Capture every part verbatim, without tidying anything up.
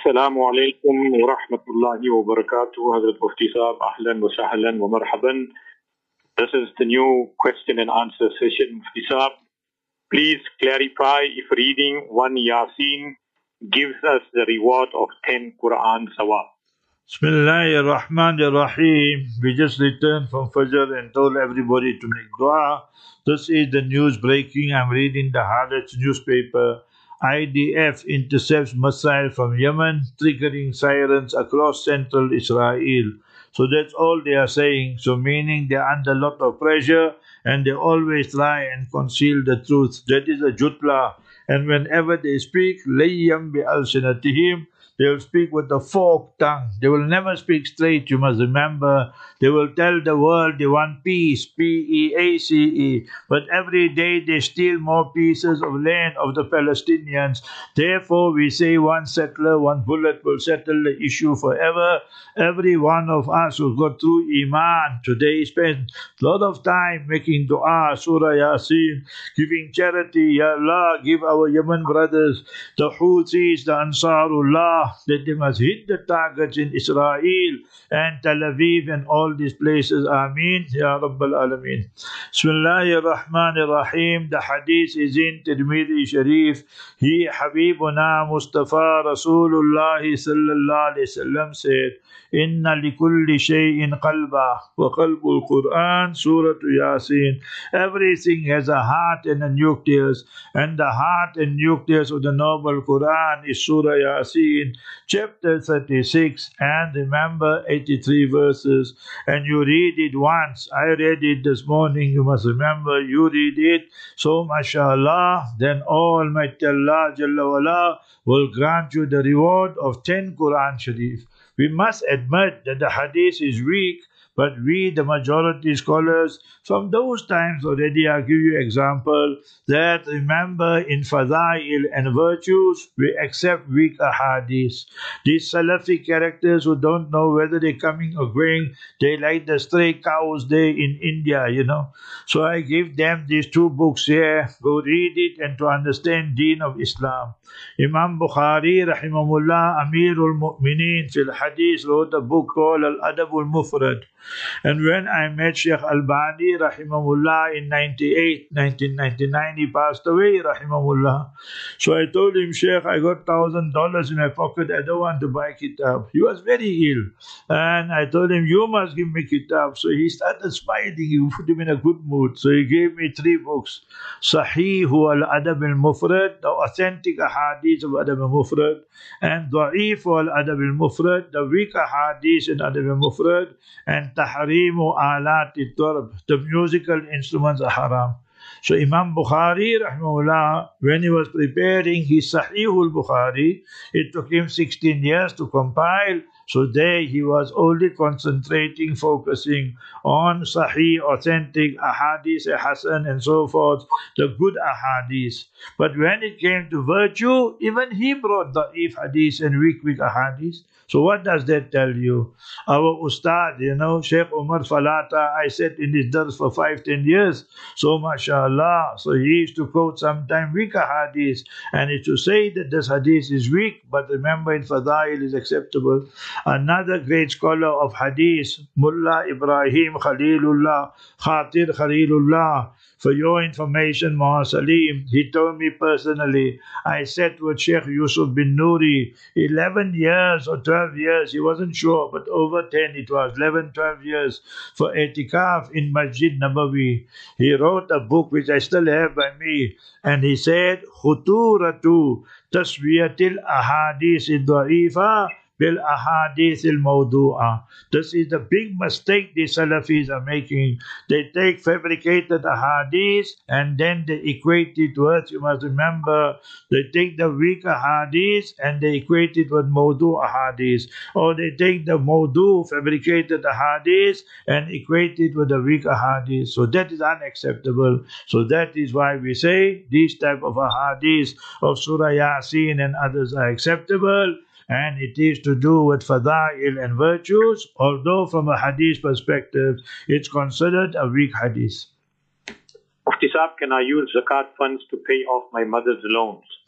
Assalamu alaikum wa rahmatullahi wa barakatuh. Hazrat Mufti Saab, ahlan wa sahlan wa marhaban. This is the new question and answer session. Mufti Saab, please clarify if reading one Yasin gives us the reward of ten Quran Sawab. Bismillahir Rahmanir Rahim. We just returned from Fajr and told everybody to make dua. This is the news breaking. I'm reading the Haaretz newspaper. I D F intercepts missile from Yemen, triggering sirens across central Israel. So that's all they are saying. So meaning they're under a lot of pressure and they always try and conceal the truth. That is a jutla. And whenever they speak, layyam bi al-sinatihim, they will speak with a forked tongue. They will never speak straight, you must remember. They will tell the world they want peace, P E A C E. But every day they steal more pieces of land of the Palestinians. Therefore we say one settler, one bullet will settle the issue forever. Every one of us who got through Iman today spent a lot of time making dua, Surah Yasin, giving charity. Ya Allah, give our Yemen brothers, the Houthis, the Ansarullah, that they must hit the targets in Israel and Tel Aviv and all these places. Ameen. Ya Rabbal Alameen. Bismillahir Rahmanir Rahim. The hadith is in Tirmidhi Sharif. He Habibuna Mustafa Rasulullah sallallahu alayhi wasallam said, Inna likulli shay'in qalba wa qalbul Quran Surah Yasin. Everything has a heart and a nucleus, and the heart and nucleus of the noble Quran is Surah Yasin, chapter thirty-six, and remember eighty-three verses. And you read it once. I read it this morning. You must remember, you read it. So, mashallah, then Almighty Allah Jalla wala will grant you the reward of ten Quran Sharif. We must admit that the hadith is weak, but we, the majority scholars, from those times already, I'll give you example, that remember in Fadail and virtues, we accept weak ahadith. These Salafi characters who don't know whether they're coming or going, they like the stray cows there in India, you know. So I give them these two books here, go read it and to understand Deen of Islam. Imam Bukhari, rahimahullah, Amirul Mu'mineen, fil hadith, wrote a book called Al-Adabul Mufrad. And when I met Sheikh Albani, rahimahullah, in ninety-eight, nineteen ninety-nine, he passed away, rahimahullah. So I told him, Sheikh, I got thousand dollars in my pocket, I don't want to buy kitab. He was very ill. And I told him, you must give me kitab. So he started smiling, he put him in a good mood. So he gave me three books. Sahih al-Adab al-Mufrad, the authentic ahadith of Adab al-Mufrad, and Da'if al-Adab al-Mufrad, the weak ahadith in Adab al-Mufrad, and Tahrimu alati turb, the musical instruments are haram. So Imam Bukhari, rahimahullah, when he was preparing his Sahihul Bukhari, it took him sixteen years to compile. So there he was only concentrating, focusing on Sahih, authentic, ahadith, hasan and so forth, the good ahadith. But when it came to virtue, even he brought da'if hadith and weak, weak ahadith. So what does that tell you? Our Ustad, you know, Sheikh Umar Falata, I sat in his dars for five, ten years. So mashallah, so he used to quote sometime weak hadith, and it's to say that this hadith is weak, but remember in Fadail is acceptable. Another great scholar of hadith, Mullah Ibrahim Khalilullah, Khatir Khalilullah, for your information, Muhammad Salim, he told me personally, I sat with Sheikh Yusuf bin Nuri, eleven years or twelve years, he wasn't sure, but over ten it was, eleven, twelve years, for Etikaf in Masjid Nabawi. He wrote a book which I still have by me, and he said, Khuturatu Taswiyatil Ahadith Da'ifa bil ahadith al mawdu'a. This is the big mistake the Salafis are making. They take fabricated ahadith and then they equate it with, you must remember, they take the weak ahadith and they equate it with mawdu ahadith. Or they take the mawdu, fabricated ahadith, and equate it with the weak ahadith. So that is unacceptable. So that is why we say these type of ahadith of Surah Yasin and others are acceptable. And it is to do with fada'il and virtues, although from a hadith perspective, it's considered a weak hadith. Mufti Saab, can I use zakat funds to pay off my mother's loans?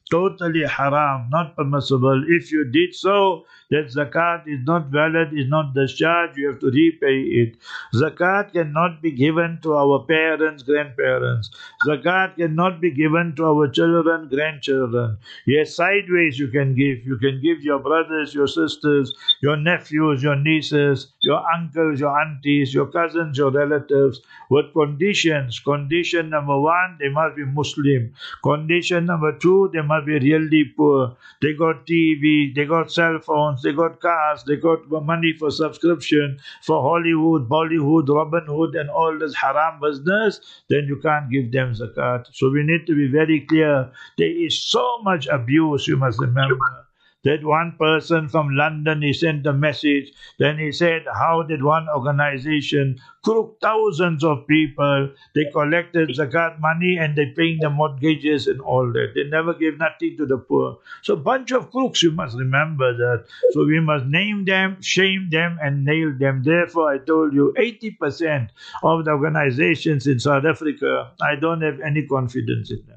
totally haram, not permissible. If you did so, that zakat is not valid, is not discharged, you have to repay it. Zakat cannot be given to our parents, grandparents. Zakat cannot be given to our children, grandchildren. Yes, sideways you can give. You can give your brothers, your sisters, your nephews, your nieces, your uncles, your aunties, your cousins, your relatives, with conditions. Condition number one, they must be Muslim. Condition number two, they must be really poor. They got T V, they got cell phones, they got cars, they got money for subscription, for Hollywood, Bollywood, Robin Hood, and all this haram business, then you can't give them zakat. So we need to be very clear. There is so much abuse, you must remember. That one person from London, he sent a message. Then he said, how did one organization crook thousands of people? They collected zakat money and they paying the mortgages and all that. They never gave nothing to the poor. So bunch of crooks, you must remember that. So we must name them, shame them, and nail them. Therefore, I told you, eighty percent of the organizations in South Africa, I don't have any confidence in them.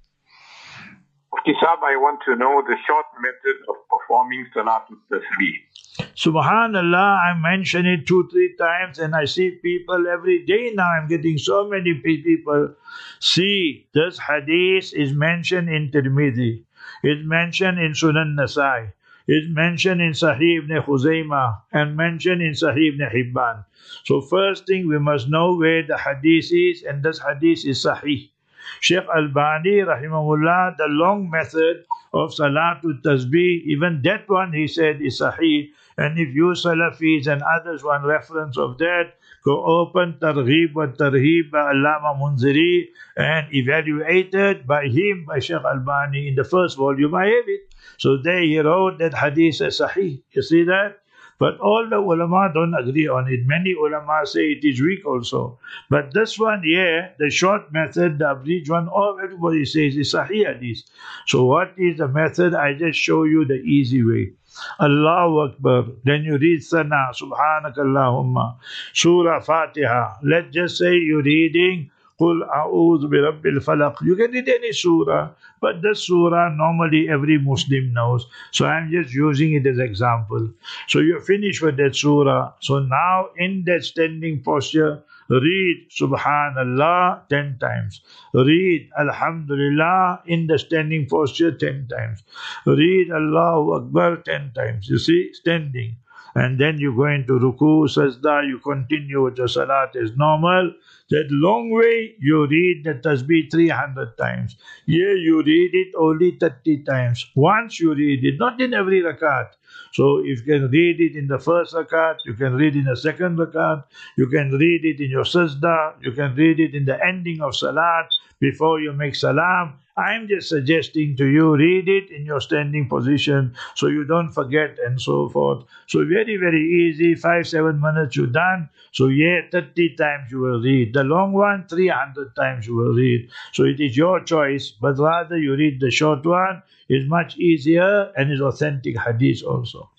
Mufti Saab, I want to know the short method of performing Salatul Tasbih. Subhanallah, I mention it two, three times, and I see people every day now. I'm getting so many people. See, this hadith is mentioned in Tirmidhi, it's mentioned in Sunan Nasai, it's mentioned in Sahih ibn Khuzaymah, and mentioned in Sahih ibn Hibban. So first thing, we must know where the hadith is, and this hadith is Sahih. Sheikh Albani, rahimahullah, the long method of Salatul Tasbih, even that one he said is Sahih. And if you Salafis and others want reference of that, go open Targhib wa Tarhib by Allama Munziri and evaluated by him, by Sheikh Albani in the first volume. I have it. So there he wrote that hadith as Sahih. You see that? But all the ulama don't agree on it. Many ulama say it is weak also. But this one here, the short method, the abridged one, all everybody says is Sahih hadith. So what is the method? I just show you the easy way. Allahu Akbar. Then you read Sana, Subhanakallahumma, Surah Fatiha. Let's just say you're reading Qul a'udhu bi rabbil falaq. You can read any surah, but the surah normally every Muslim knows. So I'm just using it as example. So you're finished with that surah. So now in that standing posture, read Subhanallah ten times. Read Alhamdulillah in the standing posture ten times. Read Allahu Akbar ten times. You see, standing. And then you go into ruku, sajda, you continue with your salat as normal. That long way, you read the tasbih three hundred times. Here you read it only thirty times. Once you read it, not in every rakat. So if you can read it in the first rakat, you can read in the second rakat, you can read it in your sajda, you can read it in the ending of salat, before you make salam. I'm just suggesting to you, read it in your standing position so you don't forget and so forth. So very, very easy, five, seven minutes you're done. So yeah, thirty times you will read. The long one, three hundred times you will read. So it is your choice, but rather you read the short one. It's much easier and is authentic hadith also.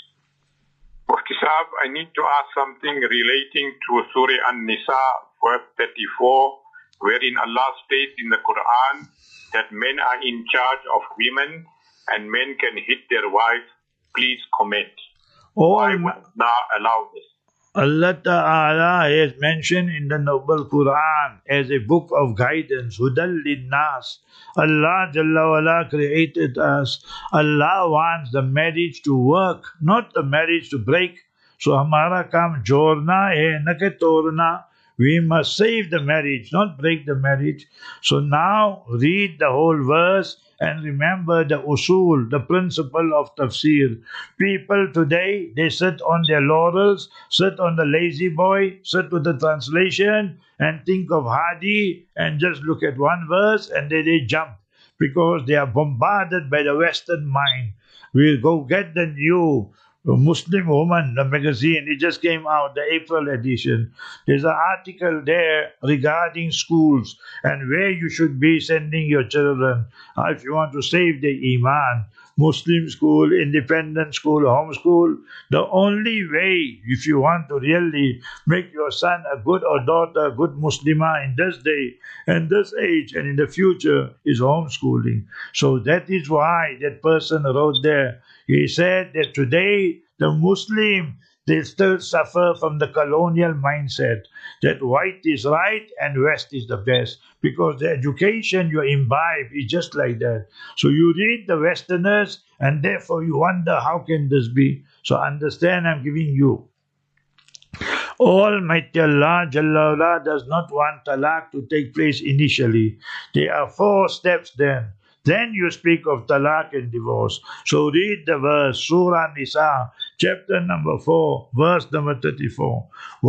Mufti Saab, I need to ask something relating to Surah An-Nisa, verse thirty-four, wherein Allah states in the Quran that men are in charge of women and men can hit their wives. Please comment. Oh, Why would Allah allow this? Allah Ta'ala has mentioned in the Noble Quran as a book of guidance, Hudal Linnas. Allah Jalla wala created us. Allah wants the marriage to work, not the marriage to break. So hamara kam jorna hai na ke torna. We must save the marriage, not break the marriage. So now read the whole verse and remember the usul, the principle of tafsir. People today, they sit on their laurels, sit on the lazy boy, sit with the translation and think of Hadi and just look at one verse and then they jump because they are bombarded by the Western mind. We'll go get the new Muslim Woman, the magazine. It just came out, the April edition. There's an article there regarding schools and where you should be sending your children uh, if you want to save their iman. Muslim school, independent school, homeschool. The only way, if you want to really make your son a good or daughter a good Muslimah in this day and this age and in the future, is homeschooling. So that is why that person wrote there. He said that today the Muslim, they still suffer from the colonial mindset that white is right and West is the best, because the education you imbibe is just like that. So you read the Westerners and therefore you wonder how can this be. So understand, I'm giving you. Almighty Allah Jalla wala does not want talaq to take place initially. There are four steps then. Then you speak of talaq and divorce. So read the verse, Surah Nisa, chapter number four, verse number thirty-four.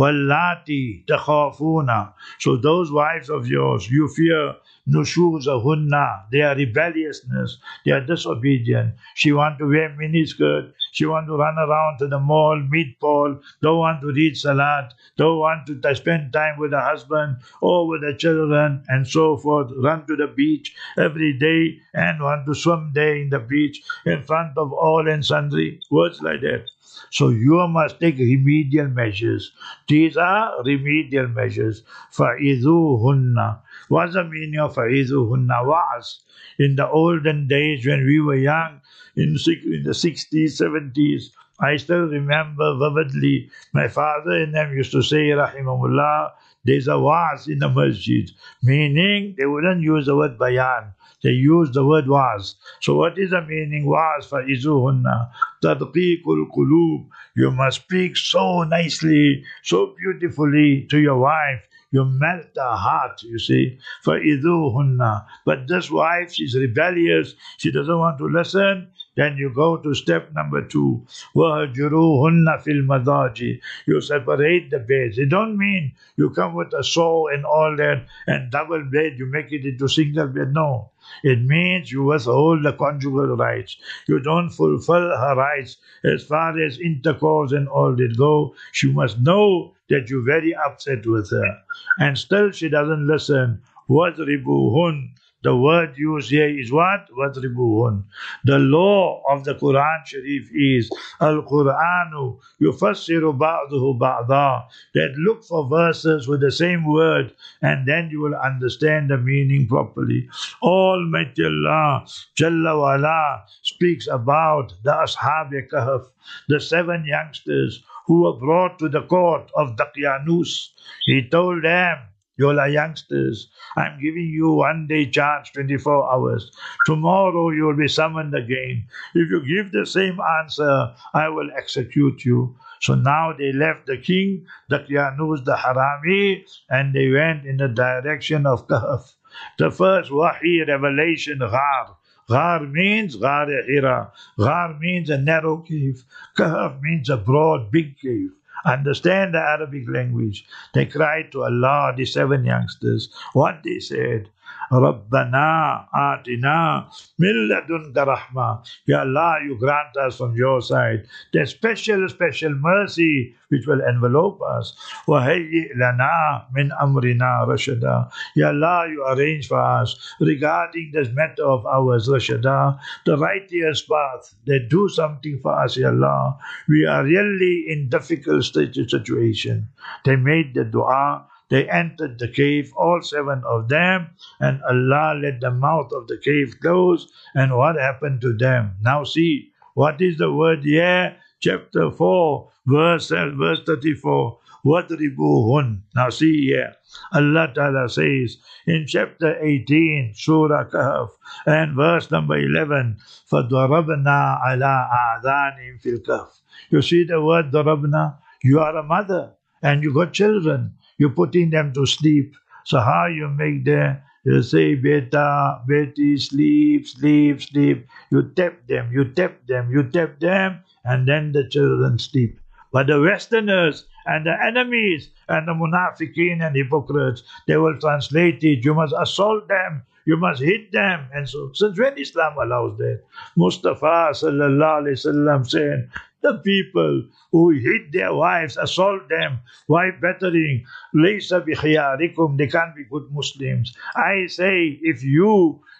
Wallati takhafuna. So those wives of yours, you fear nushuzahunna, their rebelliousness, their disobedient. She want to wear miniskirt, she want to run around to the mall, meet Paul, don't want to read Salat, don't want to spend time with her husband or with the children and so forth, run to the beach every day and want to swim there in the beach in front of all and sundry, words like that. So you must take remedial measures. These are remedial measures. فَإِذُوهُنَّ. What's the meaning of فَإِذُوهُنَّ? Was in the olden days when we were young, in, in the sixties, seventies, I still remember vividly my father and them used to say, Rahimahullah, there's a was in the masjid, meaning they wouldn't use the word bayan. They use the word was. So what is the meaning was for izuhunna? Tadqiqul qulub. You must speak so nicely, so beautifully to your wife. You melt her heart, you see, for izuhunna. But this wife, she's rebellious. She doesn't want to listen. Then you go to step number two. وَهَجُرُوهُنَّ فِي الْمَضَاجِ. You separate the beds. It don't mean you come with a saw and all that and double bed, you make it into single bed. No. It means you withhold the conjugal rights. You don't fulfill her rights as far as intercourse and all that go. She must know that you're very upset with her. And still she doesn't listen. وَضْرِبُوهُنَّ. The word used here is what? وَضْرِبُوهُنَّ. The law of the Quran Sharif is Al-Quranu yufassiru ba'duhu ba'da. That look for verses with the same word and then you will understand the meaning properly. Almighty Allah Jalla wa ala speaks about the Ashab-e Kahf, the seven youngsters who were brought to the court of Daqyanus. He told them, you are youngsters, I'm giving you one day charge, twenty-four hours. Tomorrow you will be summoned again. If you give the same answer, I will execute you. So now they left the king, Daqyanus the Harami, and they went in the direction of Kahf. The first wahi revelation, Ghar. Ghar means Ghar Hira. Ghar means a narrow cave. Kahf means a broad, big cave. Understand the Arabic language. They cried to Allah, the seven youngsters. What they said, Rabbana atina min ladunka rahma. Ya Allah, you grant us from your side the special, special mercy which will envelope us. Wa hayyi lana min amrina rashada. Ya Allah, you arrange for us regarding this matter of ours, rashada, the righteous path. They do something for us, Ya Allah. We are really in difficult situation. They made the dua. They entered the cave, all seven of them, and Allah let the mouth of the cave close. And what happened to them? Now see, what is the word here? Chapter four, verse, verse thirty-four. وَضْرِبُوهُنَّ. Now see here, Allah Ta'ala says in chapter eighteen, Surah Kahf, and verse number eleven, فَضَرَبْنَا عَلَىٰ أَعْذَانِهِمْ فِي الْكَهْفِ. You see the word darabna? You are a mother and you got children. You're putting them to sleep. So how you make them? You say, beta, beti, sleep, sleep, sleep. You tap them, you tap them, you tap them, and then the children sleep. But the Westerners and the enemies and the munafiqeen and hypocrites, they will translate it. You must assault them. You must hit them. And so, since when Islam allows that? Mustafa sallallahu alayhi wasallam said, the people who hit their wives, assault them, wife bettering, laysa bi khiyarikum, they can't be good Muslims. I say, if you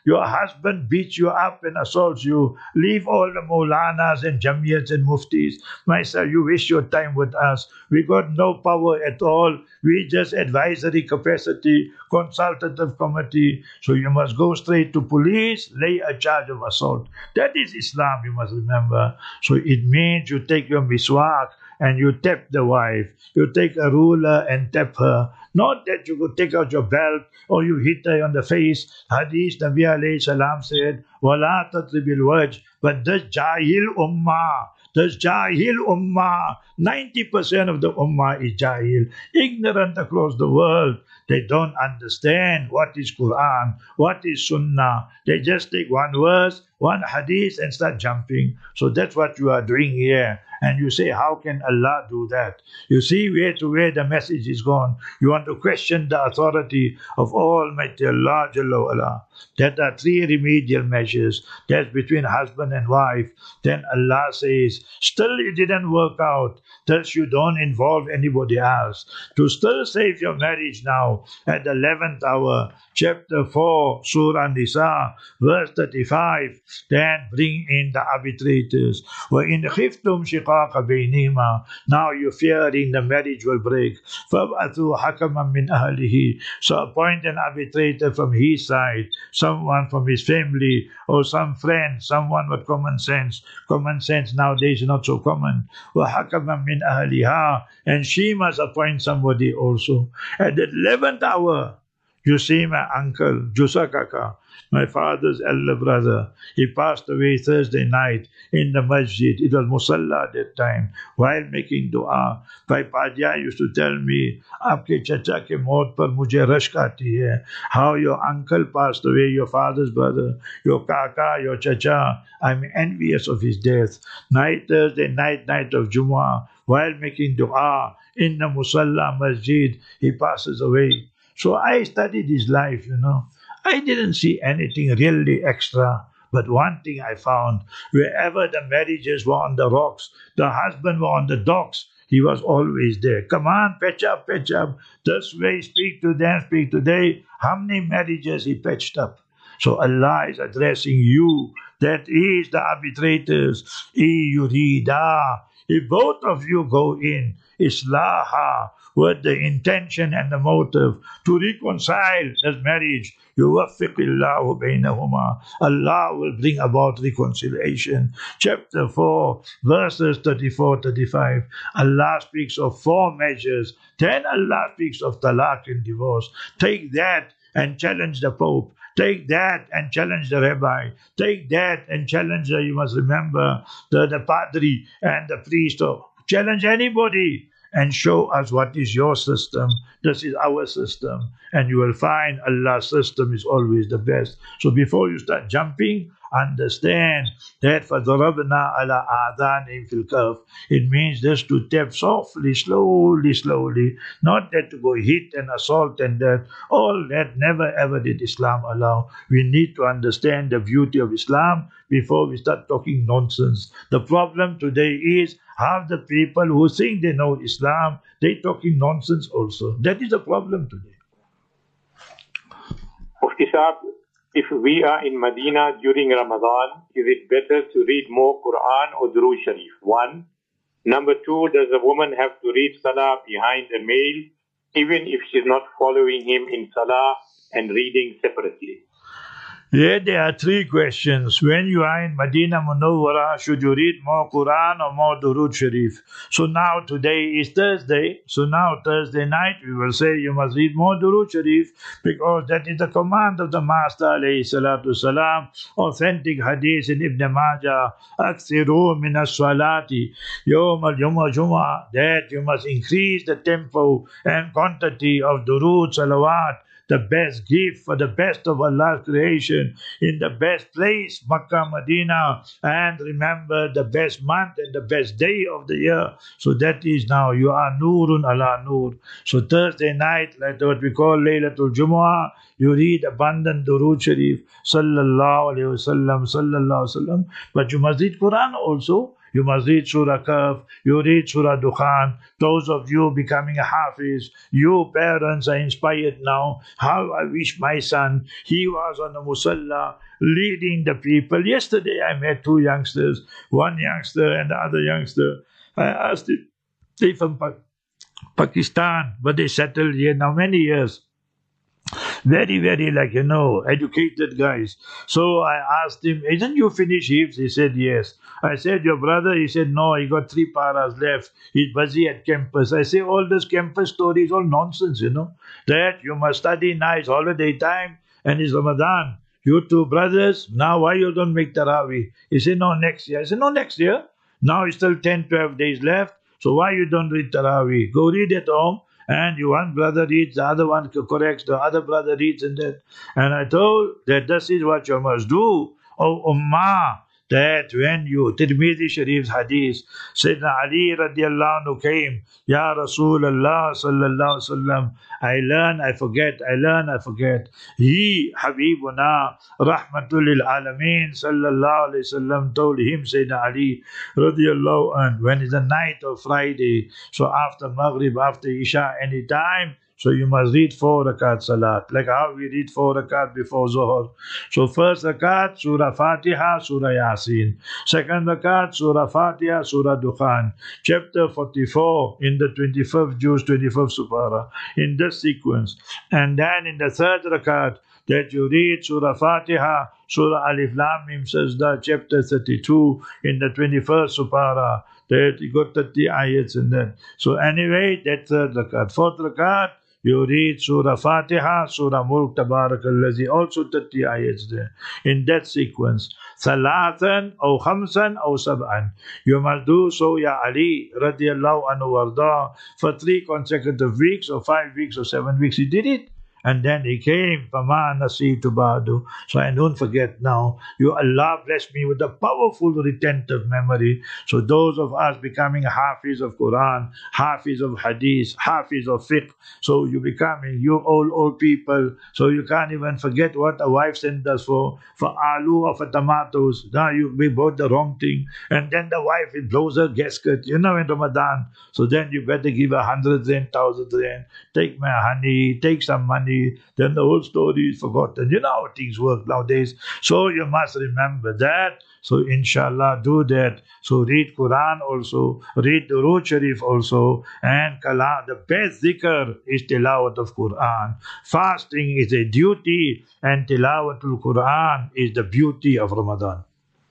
Your husband beats you up and assaults you. Leave all the Maulanas and Jamiyats and Muftis. My son, you waste your time with us. We got no power at all. We just advisory capacity, consultative committee. So you must go straight to police, lay a charge of assault. That is Islam, you must remember. So it means you take your miswak and you tap the wife. You take a ruler and tap her. Not that you could take out your belt or you hit her on the face. Hadith Nabi alayhi salam said, وَلَا تَطْرِبِ الْوَجْهِ. But this Jahil Ummah, this Jahil Ummah, ninety percent of the Ummah is Jahil, ignorant across the world. They don't understand what is Quran, what is Sunnah. They just take one verse, one hadith and start jumping. So that's what you are doing here. And you say, how can Allah do that? You see where to where the message is gone. You want to question the authority of Almighty Allah Jalla wa'ala. That are three remedial measures. That's between husband and wife. Then Allah says, still it didn't work out. Thus you don't involve anybody else. To still save your marriage now, at the eleventh hour, chapter four, Surah Nisa, verse thirty-five, then bring in the arbitrators. وَإِنْ خِفْتُمْ شِقَاقَ بَيْنِهِمَا. Now you're fearing the marriage will break. فَابْعَثُوا حَكَمًا مِنْ أَهْلِهِ. So appoint an arbitrator from his side, someone from his family, or some friend, someone with common sense. Common sense nowadays is not so common. وَحَكَمًا مِنْ أَهْلِهَا. And she must appoint somebody also. At the eleventh hour, you see my uncle, Jusa Kaka, my father's elder brother. He passed away Thursday night in the masjid. It was Musalla at that time. While making dua, Bhai Padya used to tell me, Aapke chacha ke maut par mujhe rashk aati hai. How your uncle passed away, your father's brother, your kaka, your chacha. I'm envious of his death. Night Thursday night, night of Jummah, while making dua in the Musalla masjid, he passes away. So I studied his life, you know. I didn't see anything really extra. But one thing I found, wherever the marriages were on the rocks, the husband were on the docks, he was always there. Come on, patch up, patch up. This way, speak to them, speak to they. How many marriages he patched up? So Allah is addressing you. That is the arbitrators. I yurida. If both of you go in, islaha, with the intention and the motive to reconcile this marriage, yuwaffiqillahu baynahuma. Allah will bring about reconciliation. Chapter four, verses thirty-four to thirty-five. Allah speaks of four measures. Then Allah speaks of talaq and divorce. Take that and challenge the Pope. Take that and challenge the rabbi. Take that and challenge, the, you must remember, the, the padri and the priest. Or challenge anybody and show us what is your system. This is our system. And you will find Allah's system is always the best. So before you start jumping, understand that فَضَرَبْنَا عَلَىٰ آذَانِهِمْ فِي الْكَهْفِ. It means just to tap softly, slowly, slowly. Not that to go hit and assault and that. All that never ever did Islam allow. We need to understand the beauty of Islam before we start talking nonsense. The problem today is half the people who think they know Islam, they talking nonsense also. That is the problem today. Mufti Saab, if we are in Medina during Ramadan, is it better to read more Quran or Durood Sharif? One. Number two, does a woman have to read Salah behind a male, even if she's not following him in Salah and reading separately? Yeah, there are three questions. When you are in Medina Munawwara, should you read more Quran or more Durood Sharif? So now today is Thursday. So now Thursday night we will say you must read more Durood Sharif because that is the command of the Master alayhi salatu salam. Authentic hadith in Ibn Majah. Akthiru min as-salati yawm al-jum'ah jum'ah. That you must increase the tempo and quantity of Durood Salawat. The best gift for the best of Allah's creation in the best place, Makkah, Medina, and remember the best month and the best day of the year. So that is now, you are Noorun ala Noor. So Thursday night, like what we call Laylatul Jumu'ah, you read abundant Durood Sharif, Sallallahu Alaihi Wasallam, Sallallahu Alaihi Wasallam, but you must read Quran also. you must read Surah Kahf, you read Surah Dukhan. Those of you becoming a Hafiz, you parents are inspired now. How I wish my son, he was on the Musalla leading the people. Yesterday I met two youngsters, one youngster and the other youngster. I asked him, they from Pa- Pakistan, but they settled here now many years. Very, very, like, you know, educated guys. So I asked him, isn't you finished Hifz? He said, yes. I said, your brother? He said, no, he got three paras left. He's busy at campus. I say, all this campus story is all nonsense, you know. That you must study nice, holiday time, and it's Ramadan. You two brothers, now why you don't make Taraweeh? He said, no, next year. I said, no, next year. Now it's still ten, twelve days left. So why you don't read Taraweeh? Go read at home. And you one brother reads, the other one corrects, the other brother reads, and that. And I told that this is what you must do. Oh Ummah, that when you, Tirmidhi Sharif's hadith, Sayyidina Ali radiallahu anhu came, Ya Rasulullah sallallahu alaihi wasallam, I learn, I forget, I learn, I forget. He, Habibuna, Rahmatul lil Alameen sallallahu alaihi wasallam, told him, Sayyidina Ali radiallahu anhu, when it's the night of Friday, so after Maghrib, after Isha, any time, so you must read four rakat salat, like how we read four rakat before Zuhr. So first rakat, Surah Fatiha, Surah Yasin. Second rakat, Surah Fatiha, Surah Dukhan. Chapter forty-four in the twenty-fifth juz, twenty-fifth supara, in this sequence. And then in the third rakat, that you read Surah Fatiha, Surah Alif Lam Mim Sajda, chapter thirty-two in the twenty-first supara. That you got thirty ayats in that. So anyway, that third rakat. Fourth rakat, you read Surah Fatiha, Surah Mulk Tabarakallah, also thirty ayats there. In that sequence, Salatan or Khamsan or Sab'an. You must do so, Ya Ali radiallahu anhu warda, for three consecutive weeks or five weeks or seven weeks. He did it. And then he came, Fama Nasitu Badu. So I don't forget now. You Allah bless me with a powerful retentive memory. So those of us becoming Hafiz of Quran, Hafiz of Hadith, Hafiz of Fiqh. So you becoming, you old, old people. So you can't even forget what a wife sent us for, for aloo or for tomatoes. Now you we bought the wrong thing. And then the wife, it blows her gasket, you know, in Ramadan. So then you better give a hundred rand, thousand rand. Take my honey, take some money. Then the whole story is forgotten. You know how things work nowadays. So you must remember that. So inshallah do that. So read Quran also, read Durood Sharif also, and Kalam. The best zikr is tilawat of Quran. Fasting is a duty, and tilawatul Quran is the beauty of Ramadan.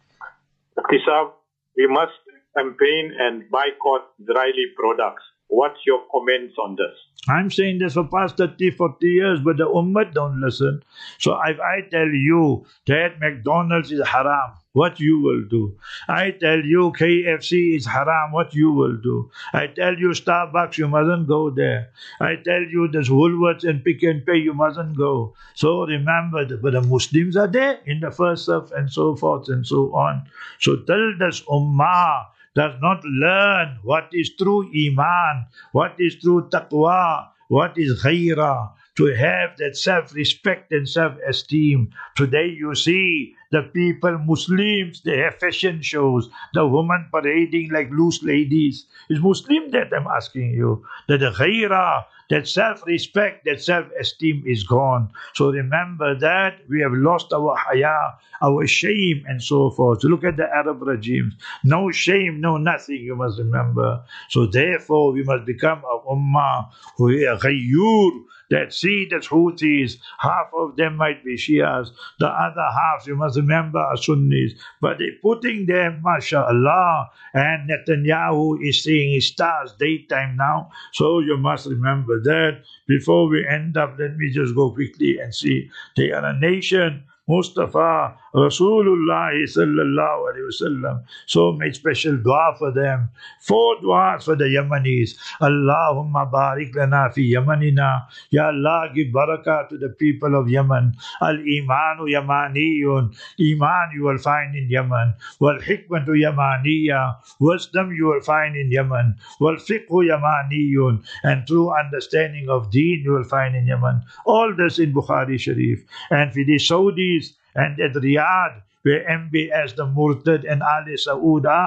Mufti Saab, we must campaign and boycott Israeli products. What's your comments on this? I'm saying this for past thirty, forty years, but the ummah don't listen. So if I tell you that McDonald's is haram, what you will do? I tell you K F C is haram, what you will do? I tell you Starbucks, you mustn't go there. I tell you there's Woolworths and Pick and Pay, you mustn't go. So remember, that, but the Muslims are there in the first surf and so forth and so on. So tell this ummah does not learn what is true iman, what is true taqwa, what is ghaira, to have that self-respect and self-esteem. Today you see the people, Muslims, they have fashion shows, the women parading like loose ladies. Is Muslim that I'm asking you? That the ghaira, that self-respect, that self-esteem is gone. So remember that we have lost our haya, our shame and so forth. So look at the Arab regimes. No shame, no nothing, you must remember. So therefore we must become a ummah who are ghayyur, that see that Houthis, half of them might be Shias, the other half, you must remember, are Sunnis. But they're putting them, mashallah, and Netanyahu is seeing his stars daytime now. So you must remember that. Before we end up, let me just go quickly and see. They are a nation, Mustafa, Rasulullah sallallahu alayhi wasallam. So made special dua for them. Four duas for the Yemanis. Allahumma barik lana fi Yamanina. Ya Allah, give barakah to the people of Yemen. Al-imanu yamaniyun. Iman you will find in Yemen. Wal-hikmatu yamaniya. Wisdom you will find in Yemen. Wal-fiqhu yamaniyun. And true understanding of deen you will find in Yemen. All this in Bukhari Sharif. And for the Saudis, and at Riyadh, where M B S, the Murtad, and Ali Saud are,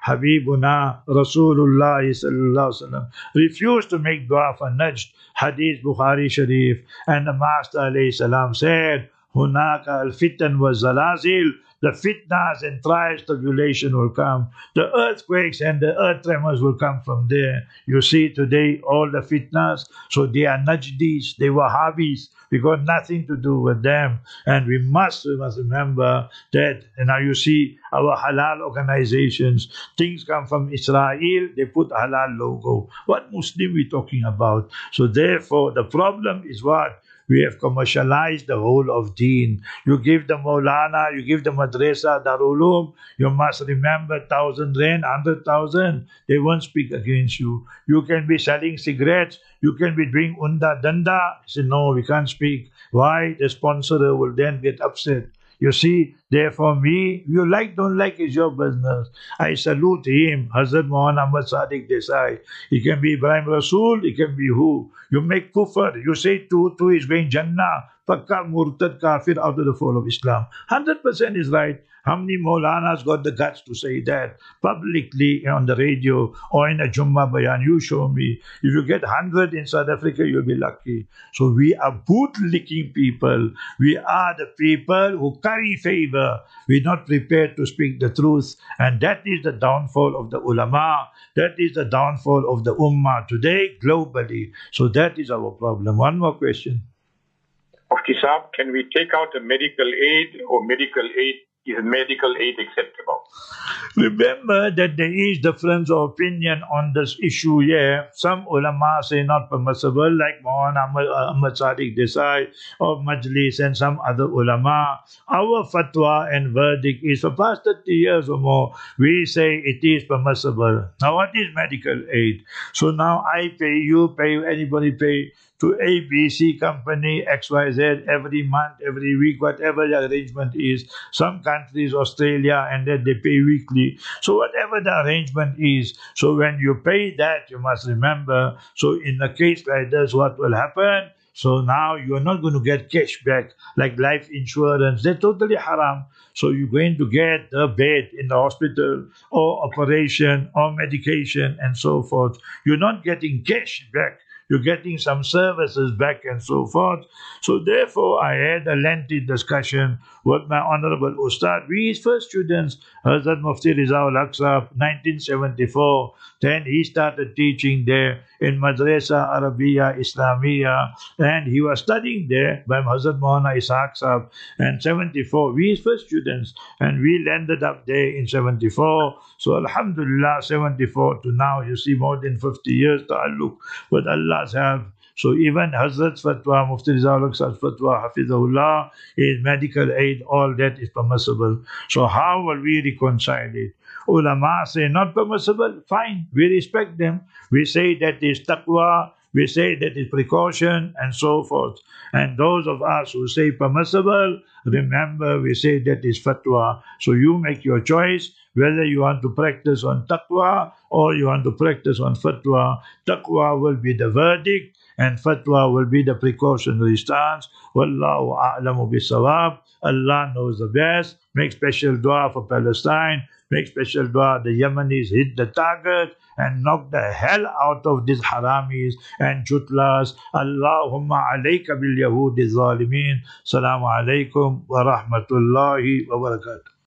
Habibuna Rasulullah sallallahu alaihi wasallam refused to make dua for Najd. Hadith Bukhari Sharif. And the Master alayhi salam said, Hunaka al-fitan wa zalazil. The fitnas and trials, tribulation will come. The earthquakes and the earth tremors will come from there. You see today all the fitnas, so they are Najdis, they were Wahhabis. We got nothing to do with them. And we must, we must remember that, and now you see our halal organizations, things come from Israel, they put halal logo. What Muslim we talking about? So therefore, the problem is what? We have commercialized the whole of deen. You give the Maulana, you give the Madrasa, Darul Uloom, you must remember thousand rand, hundred thousand, they won't speak against you. You can be selling cigarettes, you can be doing unda danda. Say, no, we can't speak. Why? The sponsor will then get upset. You see, therefore me, you like, don't like is your business. I salute him, Hazrat Muhammad Sadiq Desai. He can be Ibrahim Rasul, he can be who? You make kufr, you say two, two is going Jannah, Pakka Murtad Kafir out of the fold of Islam. one hundred percent is right. How many Maulanas got the guts to say that publicly on the radio or in a Jummah Bayan? You show me. If you get one hundred in South Africa, you'll be lucky. So we are boot-licking people. We are the people who curry favor. We're not prepared to speak the truth. And that is the downfall of the ulama. That is the downfall of the ummah today globally. So that is our problem. One more question. Mufti Saab, can we take out a medical aid or medical aid? Is medical aid acceptable? Remember that there is difference of opinion on this issue here. Some ulama say not permissible, like Maulana Ahmad Sadiq Desai of Majlis and some other ulama. Our fatwa and verdict is for past thirty years or more, we say it is permissible. Now what is medical aid? So now I pay, you pay, anybody pay to A B C company, X Y Z, every month, every week, whatever the arrangement is. Some countries, Australia, and then they pay weekly. So whatever the arrangement is, so when you pay that, you must remember, so in a case like this, what will happen? So now you're not going to get cash back like life insurance. They're totally haram. So you're going to get a bed in the hospital or operation or medication and so forth. You're not getting cash back. You're getting some services back and so forth. So therefore, I had a lengthy discussion with my Honorable Ustad. We, his first students, Hazrat Mufti Rizaul Aqsa, nineteen seventy-four. Then he started teaching there in Madrasa Arabiya Islamiyya. And he was studying there by Hazrat Maulana Ishaq Sahab. And seventy-four, we, his first students. And we landed up there in seventy-four. So Alhamdulillah, seventy-four to now, you see more than fifty years ta'alluq with Allah's help. So even Hazrat's fatwa, Mufti Rizaul Aqsa's fatwa, Hafizahullah, is medical aid, all that is permissible. So how will we reconcile it? Ulama say not permissible, fine, we respect them. We say that is taqwa, we say that is precaution and so forth. And those of us who say permissible, remember we say that is fatwa. So you make your choice whether you want to practice on taqwa or you want to practice on fatwa. Taqwa will be the verdict and fatwa will be the precautionary stance. Wallahu a'lamu bisawab. Allah knows the best. Make special dua for Palestine. Make special dua the Yemenis hit the target and knock the hell out of these haramis and jutlas. Allahumma alayka bil yahudi zalimin. Assalamu alaikum wa rahmatullahi wa barakatuh.